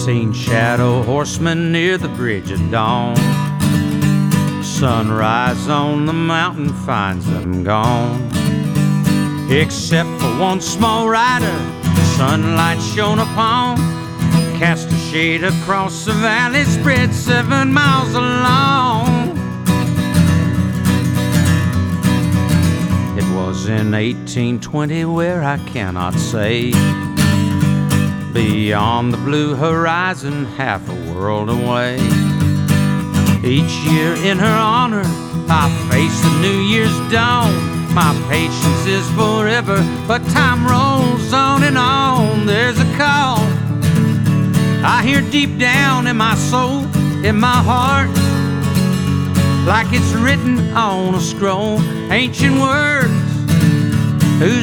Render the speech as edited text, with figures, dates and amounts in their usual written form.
seen shadow horsemen near the bridge at dawn. Sunrise on the mountain finds them gone. Except for one small rider, sunlight shone upon, cast a shade across the valley, spread 7 miles along. It was in 1820 where I cannot say, beyond the blue horizon, half a world away. Each year in her honor, I face the New Year's dawn. My patience is forever, but time rolls on and on. There's a call I hear deep down in my soul, in my heart, like it's written on a scroll. Ancient words